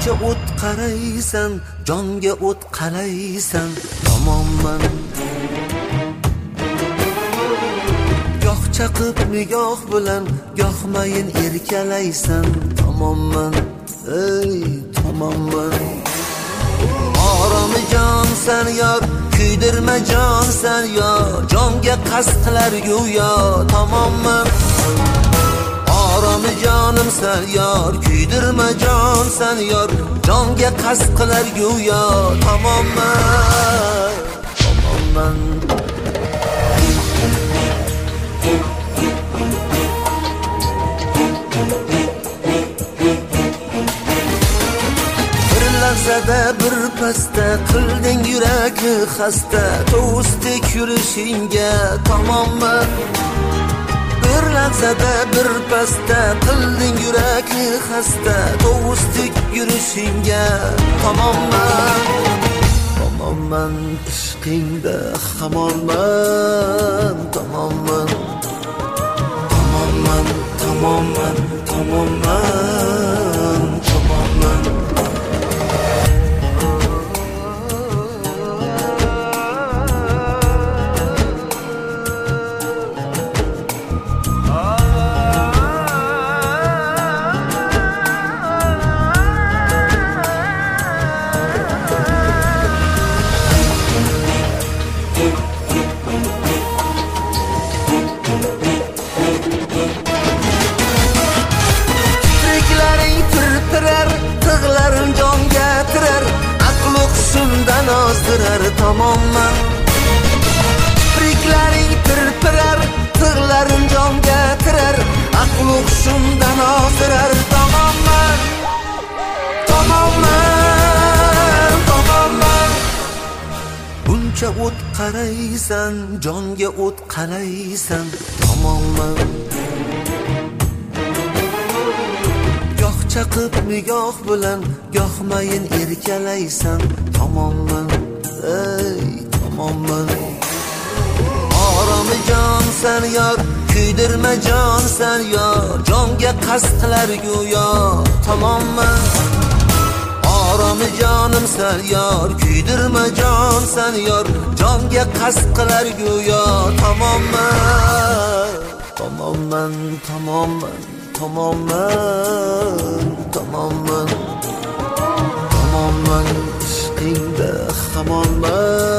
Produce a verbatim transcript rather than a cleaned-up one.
buncha o't qaraysan, jonga o't qalaysan, tomonman. Goh chaqib nigoh bilan, goh mayin erkalaysan, tomonman, ey tomonman. Oromi jon san yor, kuydirma jon san yor, jonga qasd qilar go'yo, tomonman. Oromi jonim san yor, kuydirma jon san yor, jonga qasd qilar go'yo, tomonman, tomonman. Lahzada bir pasta qilding yurakni xasta, to'stik yurishingga tomonman. Bir lahzada bir pasta qilding yurakni xasta, to'stik yurishingga tomonman. Tomonman ishqingda hamonman, tomonman. Tomonman, tomonman, tomonman, tomonman. Ozdirar tomonman. Kipriklaring pirpirar, tig'larim jonga tirar, aql hushimdan ozdirar tomonman. Tomonman, tomonman. Buncha o't qaraysan, jonga o't qalaysan, tomonman. Goh chaqib nigoh bilan, goh mayin erkalaysan, tomonman, ey tomonman. Oromi jon san yor, kuydirma jon san yor, jonga qasd qilar go'yo, tomonman. Oromi jonim san yor, kuydirma jon san yor, jonga qasd qilar go'yo, tomonman. Tomonman, tomonman, tomonman, tomonman. Tomonman ishqingda hamonman.